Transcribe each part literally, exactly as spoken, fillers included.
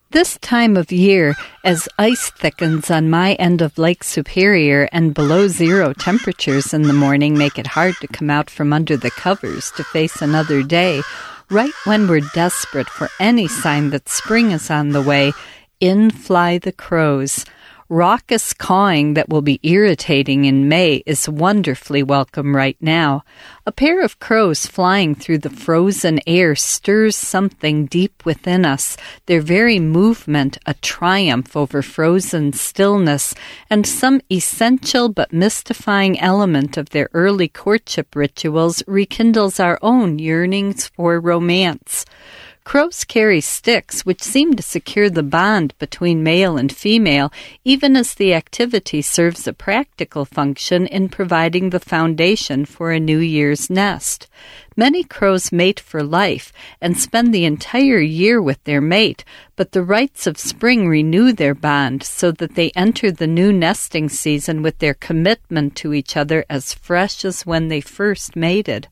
This time of year, as ice thickens on my end of Lake Superior and below zero temperatures in the morning make it hard to come out from under the covers to face another day, right when we're desperate for any sign that spring is on the way, in fly the crows. Raucous cawing that will be irritating in May is wonderfully welcome right now. A pair of crows flying through the frozen air stirs something deep within us, their very movement a triumph over frozen stillness, and some essential but mystifying element of their early courtship rituals rekindles our own yearnings for romance. Crows carry sticks which seem to secure the bond between male and female, even as the activity serves a practical function in providing the foundation for a New Year's nest. Many crows mate for life and spend the entire year with their mate, but the rites of spring renew their bond so that they enter the new nesting season with their commitment to each other as fresh as when they first mated.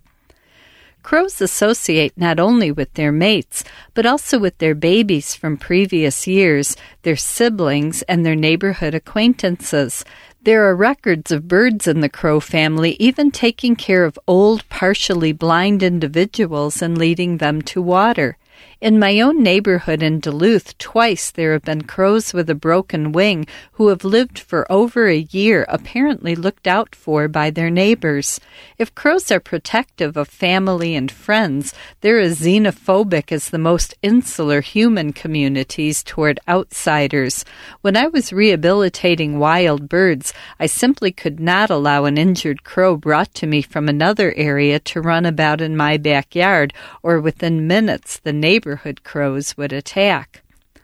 Crows associate not only with their mates, but also with their babies from previous years, their siblings, and their neighborhood acquaintances. There are records of birds in the crow family even taking care of old, partially blind individuals and leading them to water. In my own neighborhood in Duluth, twice there have been crows with a broken wing who have lived for over a year, apparently looked out for by their neighbors. If crows are protective of family and friends, they're as xenophobic as the most insular human communities toward outsiders. When I was rehabilitating wild birds, I simply could not allow an injured crow brought to me from another area to run about in my backyard, or within minutes the neighborhood crows would attack.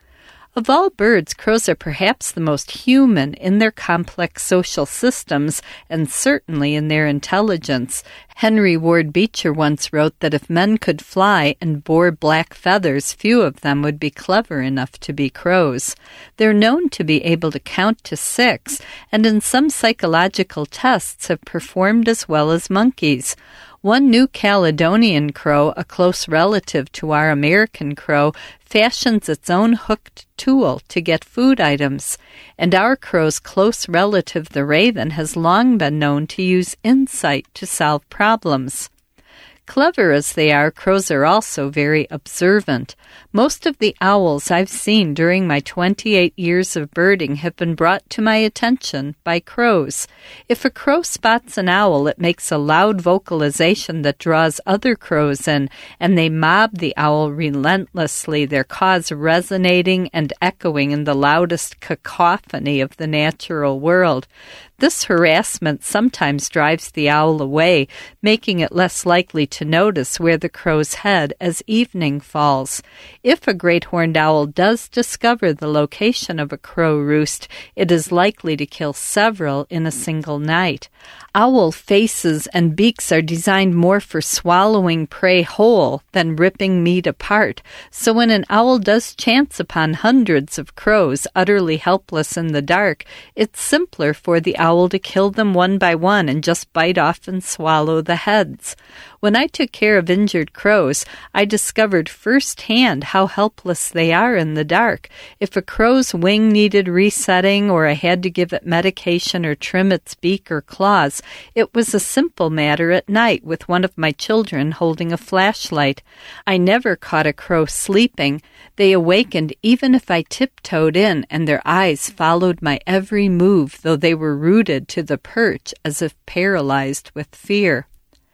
Of all birds, crows are perhaps the most human in their complex social systems and certainly in their intelligence. Henry Ward Beecher once wrote that if men could fly and bore black feathers, few of them would be clever enough to be crows. They're known to be able to count to six, and in some psychological tests have performed as well as monkeys. One New Caledonian crow, a close relative to our American crow, fashions its own hooked tool to get food items, and our crow's close relative, the raven, has long been known to use insight to solve problems. Clever as they are, crows are also very observant. Most of the owls I've seen during my twenty-eight years of birding have been brought to my attention by crows. If a crow spots an owl, it makes a loud vocalization that draws other crows in, and they mob the owl relentlessly, their caws resonating and echoing in the loudest cacophony of the natural world. This harassment sometimes drives the owl away, making it less likely to notice where the crows head as evening falls. If a great horned owl does discover the location of a crow roost, it is likely to kill several in a single night. Owl faces and beaks are designed more for swallowing prey whole than ripping meat apart, so when an owl does chance upon hundreds of crows utterly helpless in the dark, it's simpler for the owl to kill them one by one and just bite off and swallow the heads. When I took care of injured crows, I discovered firsthand how helpless they are in the dark. If a crow's wing needed resetting or I had to give it medication or trim its beak or claws, it was a simple matter at night with one of my children holding a flashlight. I never caught a crow sleeping. They awakened even if I tiptoed in, and their eyes followed my every move, though they were rooted to the perch as if paralyzed with fear.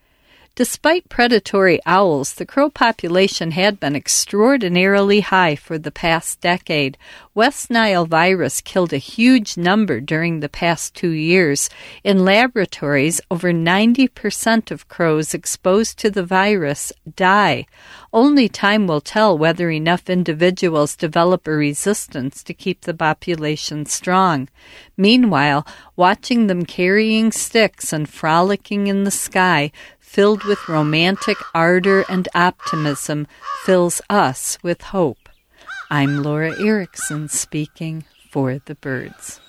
Despite predatory owls, the crow population had been extraordinarily high for the past decade. West Nile virus killed a huge number during the past two years. In laboratories, over ninety percent of crows exposed to the virus die. Only time will tell whether enough individuals develop a resistance to keep the population strong. Meanwhile, watching them carrying sticks and frolicking in the sky, filled with romantic ardor and optimism, fills us with hope. I'm Laura Erickson speaking for the birds.